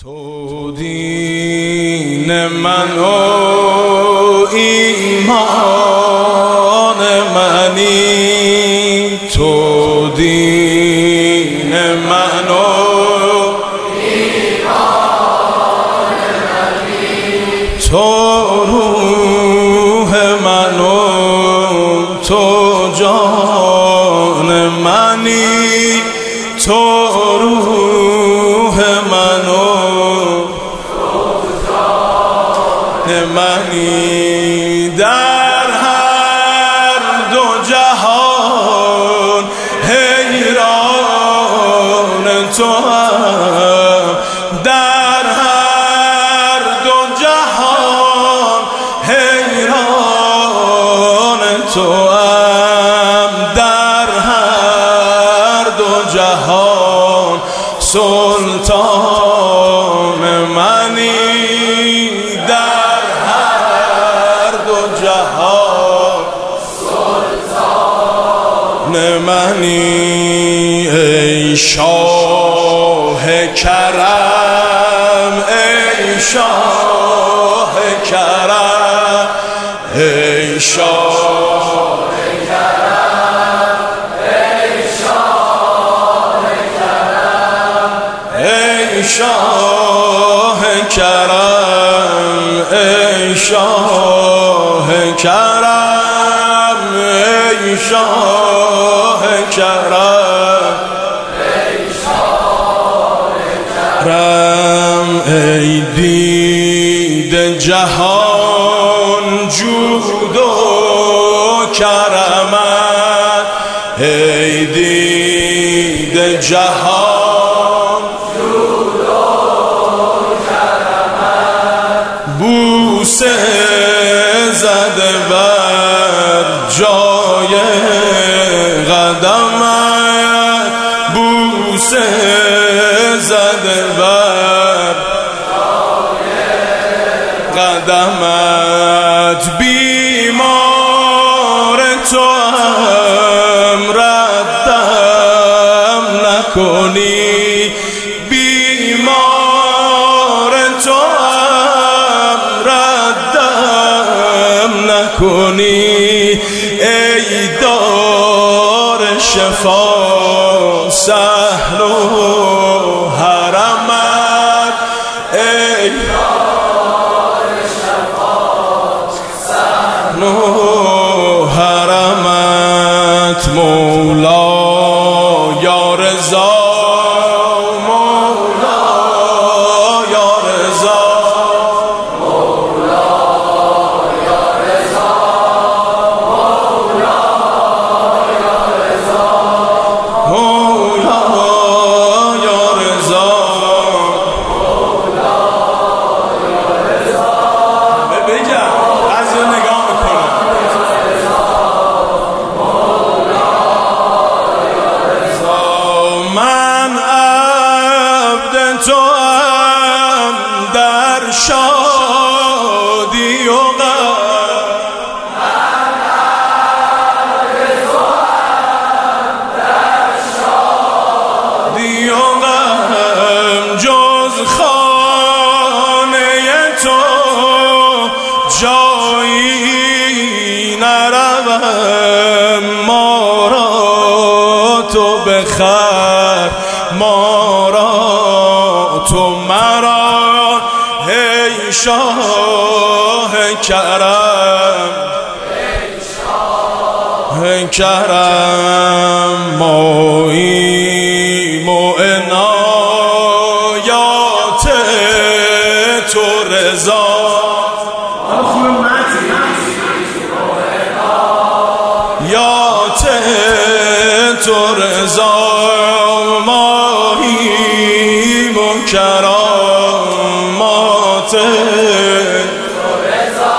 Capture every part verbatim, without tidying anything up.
تو دین من و ایمان منی، تو دین من و ایمان منی، تو روح من و تو جان منی، تو روح من و منی. در هر دو جهان حیران تو هم، در هر دو جهان حیران تو هم، در هر دو جهان سلطان منی، در هر دو جهان سلطان منی. ای شاه کرم، ای شاه کرم، ای شاه کرم، ای شاه کرم، ای شاه کرم، ای شاه کرم، ای شاه کرم، ای شاه کرم. ای دید جهان جود و کرمت، ای دید جهان جود و کرمت، بوسه زده بر جای قدمت، بوسه زده بر جای قدمت. بیمار تو هم ردم نکنی، بیمار تو هم ردم نکنی. ای دار شفا سهل و حرمت، ای دار شفا سهل و حرمت. مولا یا رضا، مولا یا رضا، مولا یا رضا، مولا یا رضا، مولا یا رضا، مولا یا رضا. بگم از یه نگاه میکنم. من عبد تو هم در شادی و غم، من عبد تو هم در شادی و غم. جز خانه تو جایی نروم، ما را تو بخر، ما را تو مرا. ای شاه کرم، ای شاه کرم، ماییم و عنایات تو رضا. یات تو رضا، ماییم و کرامات تو رضا،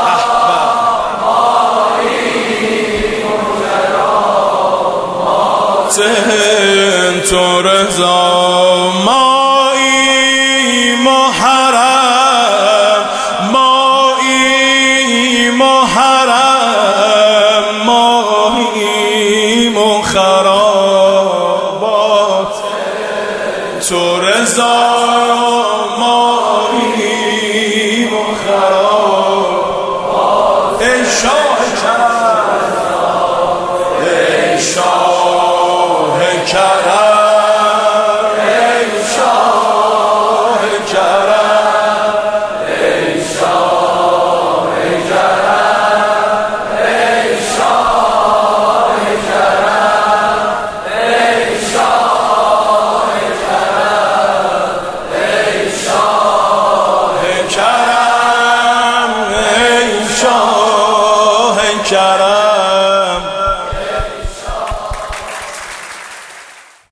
ماییم و کرامات تو رضا، ماییم و